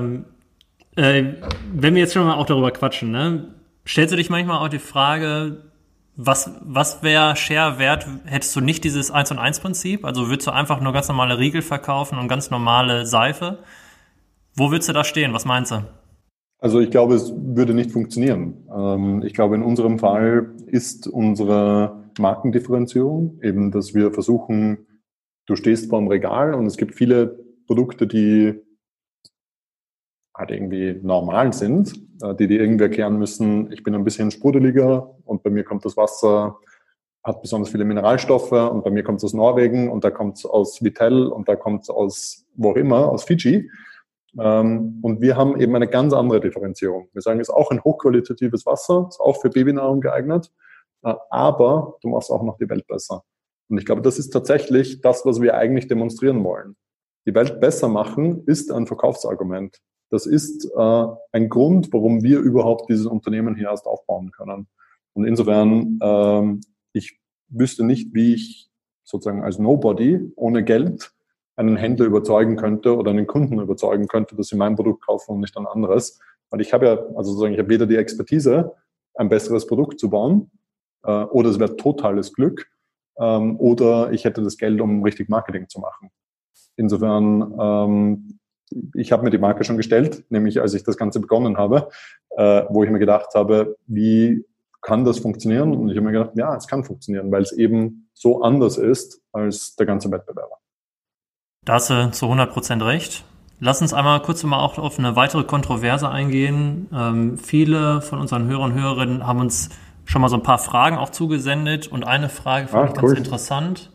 S3: Wenn wir jetzt schon mal auch darüber quatschen, ne? Stellst du dich manchmal auch die Frage, was wäre Share wert, hättest du nicht dieses 1&1-Prinzip? Also würdest du einfach nur ganz normale Riegel verkaufen und ganz normale Seife? Wo würdest du da stehen? Was meinst du?
S4: Also ich glaube, es würde nicht funktionieren. Ich glaube, in unserem Fall ist unsere Markendifferenzierung eben, dass wir versuchen, du stehst vor dem Regal und es gibt viele Produkte, die halt irgendwie normal sind, die irgendwie erklären müssen, ich bin ein bisschen sprudeliger und bei mir kommt das Wasser hat besonders viele Mineralstoffe und bei mir kommt es aus Norwegen und da kommt es aus Vittel und da kommt es aus wo auch immer, aus Fiji. Und wir haben eben eine ganz andere Differenzierung. Wir sagen, es ist auch ein hochqualitatives Wasser, ist auch für Babynahrung geeignet, aber du machst auch noch die Welt besser. Und ich glaube, das ist tatsächlich das, was wir eigentlich demonstrieren wollen. Die Welt besser machen ist ein Verkaufsargument. Das ist ein Grund, warum wir überhaupt dieses Unternehmen hier erst aufbauen können. Und insofern, ich wüsste nicht, wie ich sozusagen als Nobody ohne Geld einen Händler überzeugen könnte oder einen Kunden überzeugen könnte, dass sie mein Produkt kaufen und nicht ein anderes. Weil ich habe ja, also sozusagen, ich habe weder die Expertise, ein besseres Produkt zu bauen, oder es wäre totales Glück, oder ich hätte das Geld, um richtig Marketing zu machen. Insofern, ich habe mir die Marke schon gestellt, nämlich als ich das Ganze begonnen habe, wo ich mir gedacht habe, wie kann das funktionieren? Und ich habe mir gedacht, ja, es kann funktionieren, weil es eben so anders ist als der ganze Wettbewerber.
S3: Da hast du zu 100% recht. Lass uns einmal kurz mal auch auf eine weitere Kontroverse eingehen. Viele von unseren Hörern und Hörerinnen haben uns schon mal so ein paar Fragen auch zugesendet und eine Frage fand ich ganz interessant.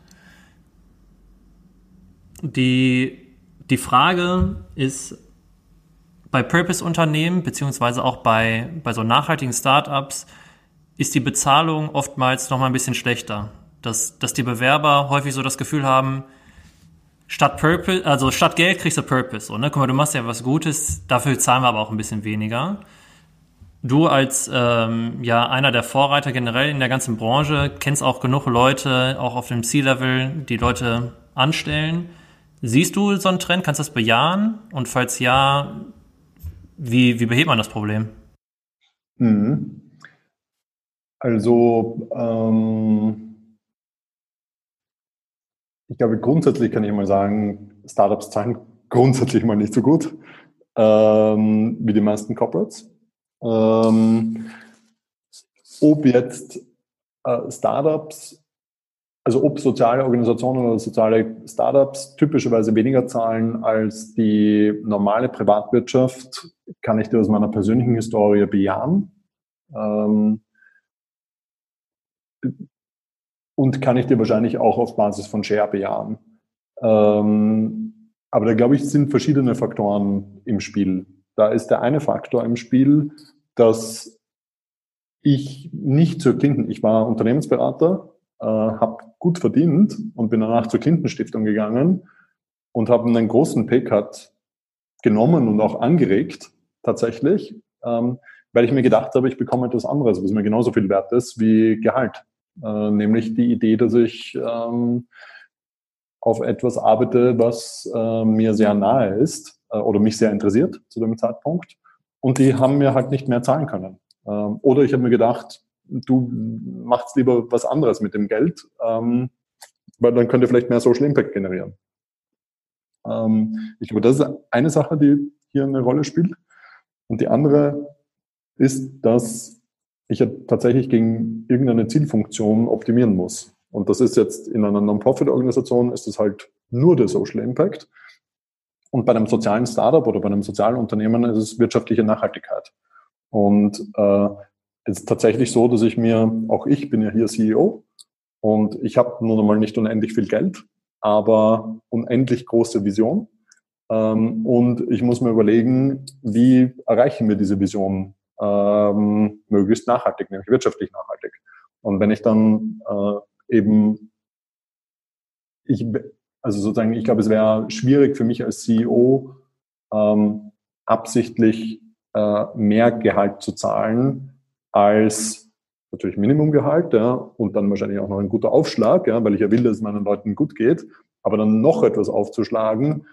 S3: Die Frage ist, bei Purpose-Unternehmen beziehungsweise auch bei so nachhaltigen Startups ist die Bezahlung oftmals noch mal ein bisschen schlechter. Dass die Bewerber häufig so das Gefühl haben, statt Geld kriegst du Purpose. So, ne? Guck mal, du machst ja was Gutes, dafür zahlen wir aber auch ein bisschen weniger. Du als einer der Vorreiter generell in der ganzen Branche kennst auch genug Leute, auch auf dem C-Level, die Leute anstellen. Siehst du so einen Trend? Kannst du das bejahen? Und falls ja, wie behebt man das Problem?
S4: Also, ich glaube, grundsätzlich kann ich mal sagen, Startups zahlen grundsätzlich mal nicht so gut wie die meisten Corporates. Ob jetzt Startups, also ob soziale Organisationen oder soziale Startups typischerweise weniger zahlen als die normale Privatwirtschaft, kann ich dir aus meiner persönlichen Historie bejahen. Und kann ich dir wahrscheinlich auch auf Basis von Share bejahen. Aber da, glaube ich, sind verschiedene Faktoren im Spiel. Da ist der eine Faktor im Spiel, dass ich war Unternehmensberater, habe gut verdient und bin danach zur Clinton-Stiftung gegangen und habe einen großen Paycut genommen und auch angeregt, tatsächlich, weil ich mir gedacht habe, ich bekomme etwas anderes, was mir genauso viel wert ist wie Gehalt. Nämlich die Idee, dass ich auf etwas arbeite, was mir sehr nahe ist oder mich sehr interessiert zu dem Zeitpunkt. Und die haben mir halt nicht mehr zahlen können. Oder ich habe mir gedacht, du machst lieber was anderes mit dem Geld, weil dann könnt ihr vielleicht mehr Social Impact generieren. Ich glaube, das ist eine Sache, die hier eine Rolle spielt. Und die andere ist, dass ich ja tatsächlich gegen irgendeine Zielfunktion optimieren muss. Und das ist jetzt in einer Non-Profit-Organisation ist es halt nur der Social Impact. Und bei einem sozialen Startup oder bei einem sozialen Unternehmen ist es wirtschaftliche Nachhaltigkeit. Und es ist tatsächlich so, dass ich bin ja hier CEO und ich habe nun einmal nicht unendlich viel Geld, aber unendlich große Vision. Und ich muss mir überlegen, wie erreichen wir diese Vision möglichst nachhaltig, nämlich wirtschaftlich nachhaltig. Und wenn ich dann ich glaube, es wäre schwierig für mich als CEO, absichtlich mehr Gehalt zu zahlen als natürlich Minimumgehalt, ja, und dann wahrscheinlich auch noch ein guter Aufschlag, ja, weil ich ja will, dass es meinen Leuten gut geht, aber dann noch etwas aufzuschlagen,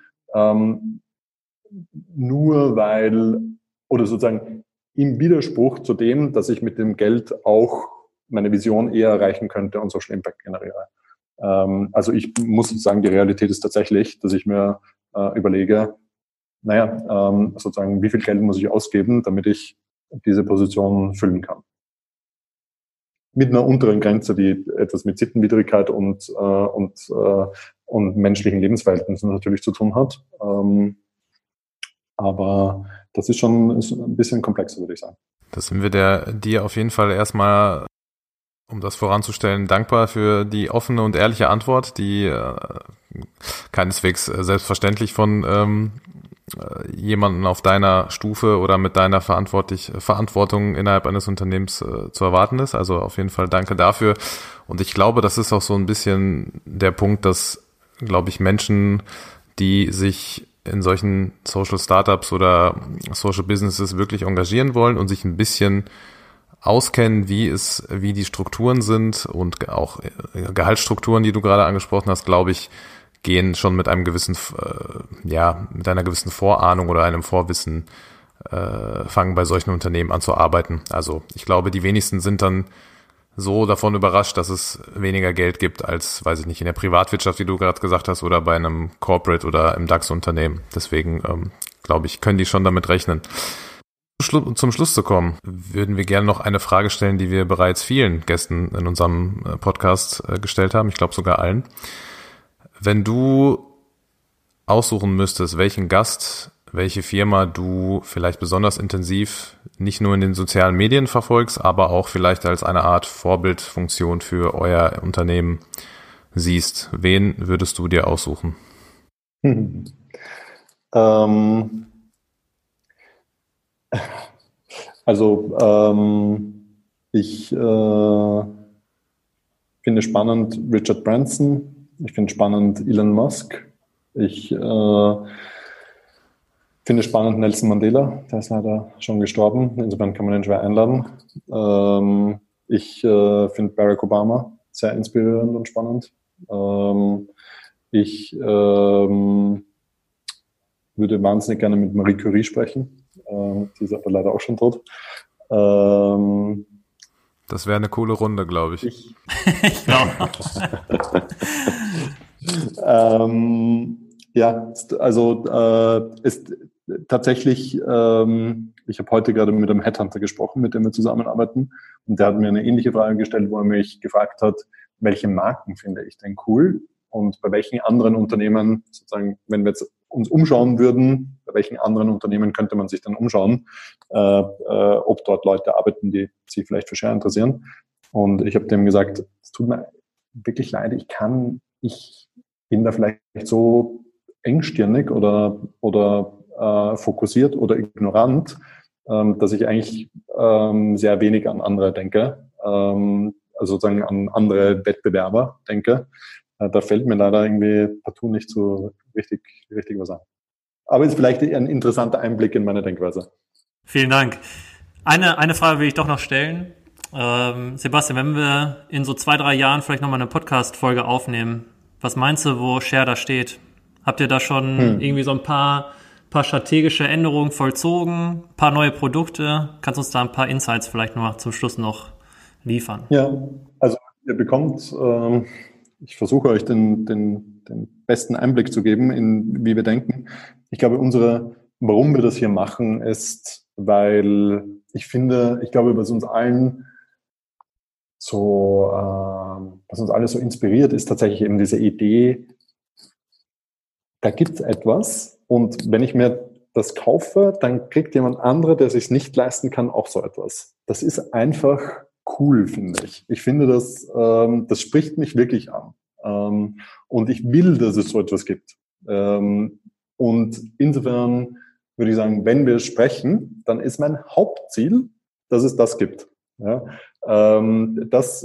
S4: nur weil, oder sozusagen im Widerspruch zu dem, dass ich mit dem Geld auch meine Vision eher erreichen könnte und Social Impact generiere. Also ich muss sagen, die Realität ist tatsächlich, dass ich mir überlege, sozusagen, wie viel Geld muss ich ausgeben, damit ich diese Position füllen kann. Mit einer unteren Grenze, die etwas mit Sittenwidrigkeit und menschlichen Lebensverhältnissen natürlich zu tun hat. Aber das ist ein bisschen komplexer, würde ich sagen.
S2: Das sind wir dir auf jeden Fall erstmal um das voranzustellen, dankbar für die offene und ehrliche Antwort, die keineswegs selbstverständlich von jemanden auf deiner Stufe oder mit deiner Verantwortung innerhalb eines Unternehmens zu erwarten ist. Also auf jeden Fall danke dafür. Und ich glaube, das ist auch so ein bisschen der Punkt, dass, glaube ich, Menschen, die sich in solchen Social Startups oder Social Businesses wirklich engagieren wollen und sich ein bisschen auskennen, wie die Strukturen sind und auch Gehaltsstrukturen, die du gerade angesprochen hast, glaube ich, gehen schon mit einem gewissen, mit einer gewissen Vorahnung oder einem Vorwissen, fangen bei solchen Unternehmen an zu arbeiten. Also ich glaube, die wenigsten sind dann so davon überrascht, dass es weniger Geld gibt als, weiß ich nicht, in der Privatwirtschaft, wie du gerade gesagt hast, oder bei einem Corporate oder im DAX-Unternehmen. Deswegen, glaube ich, können die schon damit rechnen. Zum Schluss zu kommen, würden wir gerne noch eine Frage stellen, die wir bereits vielen Gästen in unserem Podcast gestellt haben. Ich glaube sogar allen. Wenn du aussuchen müsstest, welchen Gast, welche Firma du vielleicht besonders intensiv nicht nur in den sozialen Medien verfolgst, aber auch vielleicht als eine Art Vorbildfunktion für euer Unternehmen siehst, wen würdest du dir aussuchen?
S4: Ich finde spannend Richard Branson. Ich finde spannend Elon Musk. Ich finde spannend Nelson Mandela. Der ist leider schon gestorben. Insofern kann man ihn schwer einladen. Ich finde Barack Obama sehr inspirierend und spannend. Ich würde wahnsinnig gerne mit Marie Curie sprechen. Die ist aber leider auch schon tot.
S2: Das wäre eine coole Runde, glaube ich.
S3: Ich glaube.
S4: Ist tatsächlich, ich habe heute gerade mit einem Headhunter gesprochen, mit dem wir zusammenarbeiten, und der hat mir eine ähnliche Frage gestellt, wo er mich gefragt hat, welche Marken finde ich denn cool und bei welchen anderen Unternehmen, sozusagen, wenn wir jetzt uns umschauen würden, bei welchen anderen Unternehmen könnte man sich dann umschauen, ob dort Leute arbeiten, die sich vielleicht für Share interessieren. Und ich habe dem gesagt, es tut mir wirklich leid, ich bin da vielleicht so engstirnig oder fokussiert oder ignorant, dass ich eigentlich sehr wenig an andere denke, also sozusagen an andere Wettbewerber denke. Da fällt mir leider irgendwie partout nicht so richtig was an. Aber ist vielleicht ein interessanter Einblick in meine Denkweise.
S3: Vielen Dank. Eine Frage will ich doch noch stellen. Sebastian, wenn wir in so 2-3 Jahren vielleicht nochmal eine Podcast-Folge aufnehmen, was meinst du, wo Share da steht? Habt ihr da schon irgendwie so ein paar strategische Änderungen vollzogen, ein paar neue Produkte? Kannst du uns da ein paar Insights vielleicht noch zum Schluss noch liefern?
S4: Ja, also ihr bekommt, ich versuche euch den besten Einblick zu geben, in wie wir denken. Ich glaube, warum wir das hier machen, ist, weil ich glaube, was uns alle so inspiriert, ist tatsächlich eben diese Idee, da gibt es etwas, und wenn ich mir das kaufe, dann kriegt jemand anderer, der sich nicht leisten kann, auch so etwas. Das ist einfach cool, finde ich. Ich finde, das spricht mich wirklich an. Und ich will, dass es so etwas gibt. Und insofern würde ich sagen, wenn wir sprechen, dann ist mein Hauptziel, dass es das gibt. Ja? Das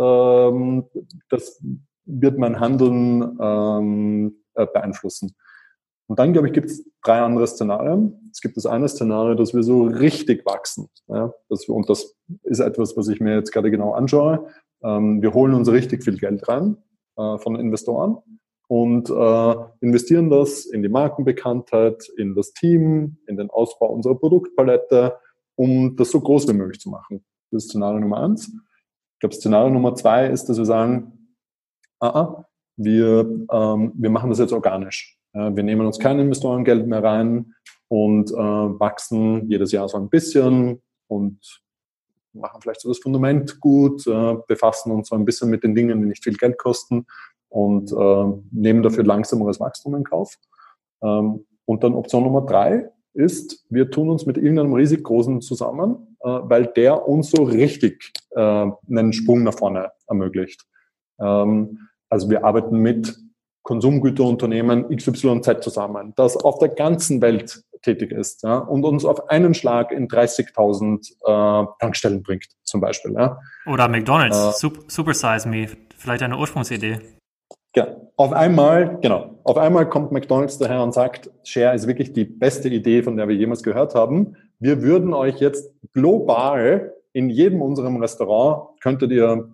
S4: wird mein Handeln beeinflussen. Und dann, glaube ich, gibt es 3 andere Szenarien. Es gibt das eine Szenario, dass wir so richtig wachsen. Ja? Und das ist etwas, was ich mir jetzt gerade genau anschaue. Wir holen uns richtig viel Geld rein von Investoren und investieren das in die Markenbekanntheit, in das Team, in den Ausbau unserer Produktpalette, um das so groß wie möglich zu machen. Das ist Szenario Nummer 1. Ich glaube, Szenario Nummer 2 ist, dass wir sagen, wir machen das jetzt organisch. Wir nehmen uns kein Investorengeld mehr rein und wachsen jedes Jahr so ein bisschen und machen vielleicht so das Fundament gut, befassen uns so ein bisschen mit den Dingen, die nicht viel Geld kosten, und nehmen dafür langsameres Wachstum in Kauf. Und dann Option Nummer 3 ist, wir tun uns mit irgendeinem riesig Großen zusammen, weil der uns so richtig einen Sprung nach vorne ermöglicht. Also wir arbeiten mit Konsumgüterunternehmen XYZ zusammen, das auf der ganzen Welt tätig ist, ja, und uns auf einen Schlag in 30.000 Tankstellen bringt, zum Beispiel. Ja.
S3: Oder McDonald's, Super Size Me, vielleicht eine Ursprungsidee.
S4: Ja, auf einmal kommt McDonald's daher und sagt, Share ist wirklich die beste Idee, von der wir jemals gehört haben. Wir würden euch jetzt global in jedem unserem Restaurant könnten wir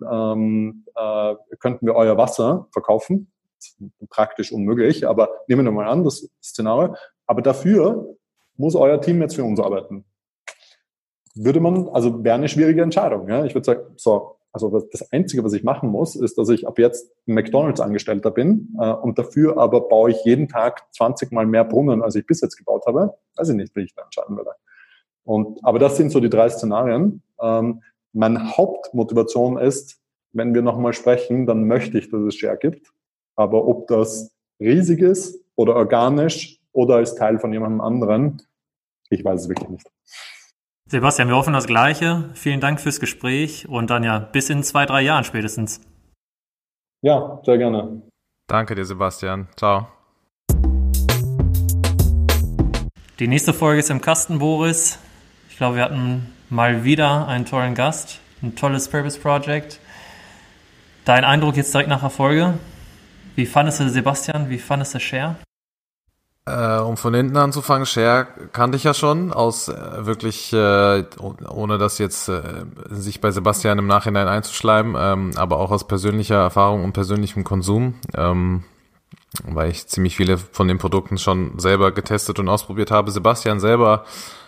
S4: euer Wasser verkaufen. Praktisch unmöglich, aber nehmen wir mal an, das Szenario. Aber dafür muss euer Team jetzt für uns arbeiten. Wäre eine schwierige Entscheidung. Ja? Ich würde sagen, das Einzige, was ich machen muss, ist, dass ich ab jetzt McDonald's-Angestellter bin und dafür aber baue ich jeden Tag 20 Mal mehr Brunnen, als ich bis jetzt gebaut habe. Weiß ich nicht, wie ich da entscheiden würde. Aber das sind so die 3 Szenarien. Meine Hauptmotivation ist, wenn wir nochmal sprechen, dann möchte ich, dass es Share gibt. Aber ob das riesig ist oder organisch oder als Teil von jemandem anderen, ich weiß es wirklich nicht.
S3: Sebastian, wir hoffen das Gleiche. Vielen Dank fürs Gespräch und dann ja bis in 2-3 Jahren spätestens.
S4: Ja, sehr gerne.
S2: Danke dir, Sebastian. Ciao.
S3: Die nächste Folge ist im Kasten, Boris. Ich glaube, wir hatten mal wieder einen tollen Gast, ein tolles Purpose Project. Dein Eindruck jetzt direkt nach der Folge? Wie fandest du Sebastian? Wie fandest du Share?
S2: Um von hinten anzufangen, Share kannte ich ja schon aus wirklich, ohne das jetzt sich bei Sebastian im Nachhinein einzuschleimen, aber auch aus persönlicher Erfahrung und persönlichem Konsum, weil ich ziemlich viele von den Produkten schon selber getestet und ausprobiert habe. Sebastian selber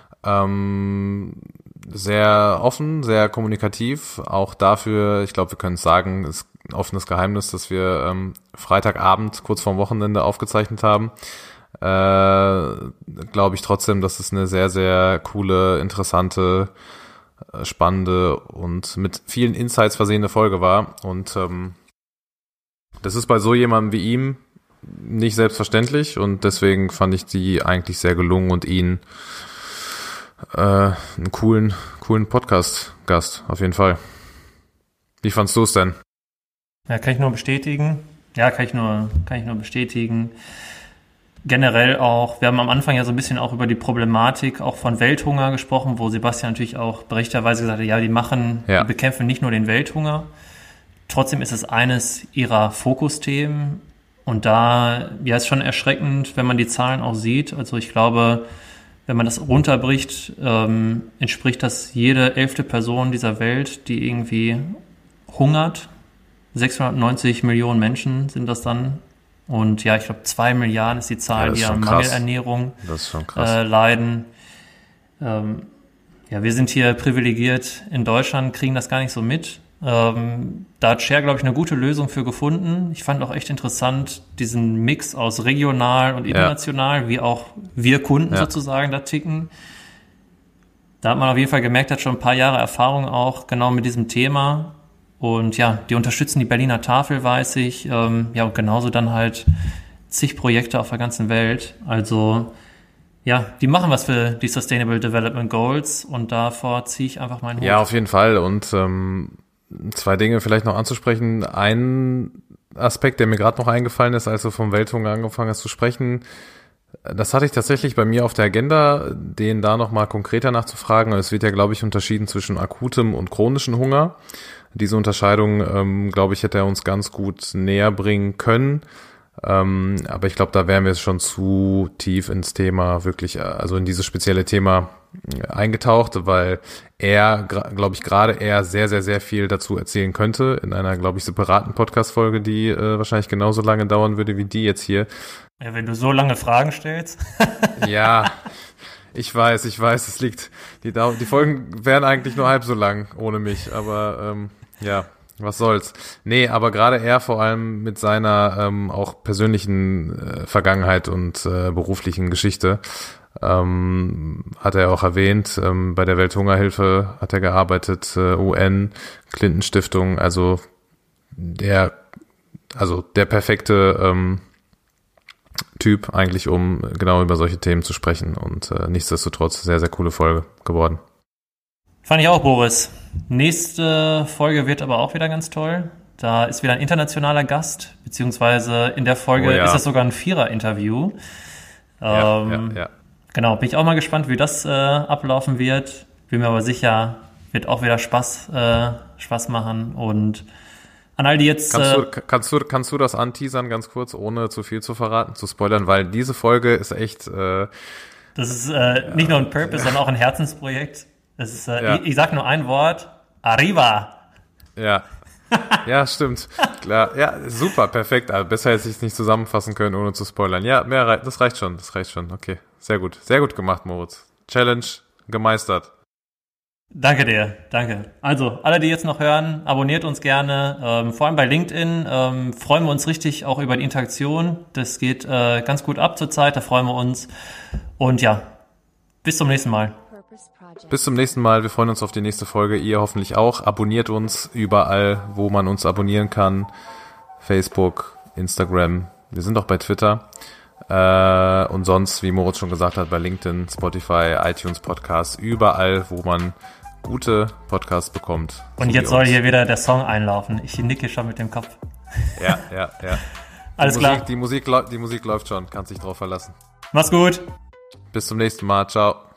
S2: sehr offen, sehr kommunikativ, auch dafür, ich glaube, wir können es sagen, ist ein offenes Geheimnis, dass wir Freitagabend kurz vorm Wochenende aufgezeichnet haben. Glaube ich trotzdem, dass es eine sehr, sehr coole, interessante, spannende und mit vielen Insights versehene Folge war. Und das ist bei so jemandem wie ihm nicht selbstverständlich und deswegen fand ich die eigentlich sehr gelungen und ihn einen coolen Podcast-Gast, auf jeden Fall. Wie fandst du es denn?
S3: Ja, kann ich nur bestätigen. Generell auch, wir haben am Anfang ja so ein bisschen auch über die Problematik auch von Welthunger gesprochen, wo Sebastian natürlich auch berechterweise gesagt hat, ja, die bekämpfen nicht nur den Welthunger. Trotzdem ist es eines ihrer Fokusthemen und da, ja, ist schon erschreckend, wenn man die Zahlen auch sieht. Also ich glaube, wenn man das runterbricht, entspricht das jede 11. Person dieser Welt, die irgendwie hungert. 690 Millionen Menschen sind das dann. Und ja, ich glaube 2 Milliarden ist die Zahl, die an Mangelernährung leiden. Wir sind hier privilegiert in Deutschland, kriegen das gar nicht so mit. Da hat Share, glaube ich, eine gute Lösung für gefunden. Ich fand auch echt interessant, diesen Mix aus regional und international, wie auch wir Kunden sozusagen da ticken. Da hat man auf jeden Fall gemerkt, hat schon ein paar Jahre Erfahrung auch genau mit diesem Thema. Und ja, die unterstützen die Berliner Tafel, weiß ich. Und genauso dann halt zig Projekte auf der ganzen Welt. Also ja, die machen was für die Sustainable Development Goals und davor ziehe ich einfach meinen Hut.
S2: Ja, auf jeden Fall. Und 2 Dinge vielleicht noch anzusprechen. Ein Aspekt, der mir gerade noch eingefallen ist, als du vom Welthunger angefangen hast zu sprechen, das hatte ich tatsächlich bei mir auf der Agenda, den da nochmal konkreter nachzufragen. Es wird ja, glaube ich, unterschieden zwischen akutem und chronischem Hunger. Diese Unterscheidung, glaube ich, hätte er uns ganz gut näher bringen können. Aber ich glaube, da wären wir schon zu tief ins Thema, wirklich, also in dieses spezielle Thema eingetaucht, weil er, glaube ich, gerade er sehr, sehr, sehr viel dazu erzählen könnte in einer, glaube ich, separaten Podcast-Folge, die wahrscheinlich genauso lange dauern würde wie die jetzt hier.
S3: Ja, wenn du so lange Fragen stellst.
S2: Ja, ich weiß, es liegt, die Folgen wären eigentlich nur halb so lang ohne mich, aber ja, was soll's. Nee, aber gerade er vor allem mit seiner auch persönlichen Vergangenheit und beruflichen Geschichte hat er auch erwähnt, bei der Welthungerhilfe hat er gearbeitet, UN, Clinton Stiftung, also der perfekte Typ eigentlich, um genau über solche Themen zu sprechen und nichtsdestotrotz sehr, sehr coole Folge geworden.
S3: Fand ich auch, Boris. Nächste Folge wird aber auch wieder ganz toll. Da ist wieder ein internationaler Gast, beziehungsweise in der Folge ist das sogar ein Vierer-Interview.
S2: Ja.
S3: Genau, bin ich auch mal gespannt, wie das ablaufen wird. Bin mir aber sicher, wird auch wieder Spaß machen. Und an all die jetzt...
S2: Kannst du das anteasern, ganz kurz, ohne zu viel zu verraten, zu spoilern? Weil diese Folge ist echt...
S3: das ist nicht nur ein Purpose, sondern auch ein Herzensprojekt. Das ist, ich sag nur ein Wort, Arriba!
S2: Ja. Ja, stimmt. Klar. Ja, super, perfekt. Also besser hätte ich es nicht zusammenfassen können, ohne zu spoilern. Ja, das reicht schon. Okay, sehr gut. Sehr gut gemacht, Moritz. Challenge gemeistert.
S3: Danke dir, danke. Also, alle, die jetzt noch hören, abonniert uns gerne. Vor allem bei LinkedIn freuen wir uns richtig auch über die Interaktion. Das geht ganz gut ab zur Zeit, da freuen wir uns. Und ja, bis zum nächsten Mal.
S2: Bis zum nächsten Mal. Wir freuen uns auf die nächste Folge. Ihr hoffentlich auch. Abonniert uns überall, wo man uns abonnieren kann. Facebook, Instagram. Wir sind auch bei Twitter. Und sonst, wie Moritz schon gesagt hat, bei LinkedIn, Spotify, iTunes Podcasts. Überall, wo man gute Podcasts bekommt.
S3: Und jetzt soll hier wieder der Song einlaufen. Ich nicke schon mit dem Kopf.
S2: Ja.
S3: Alles klar.
S2: Die Musik läuft schon. Kannst dich drauf verlassen.
S3: Mach's gut.
S2: Bis zum nächsten Mal. Ciao.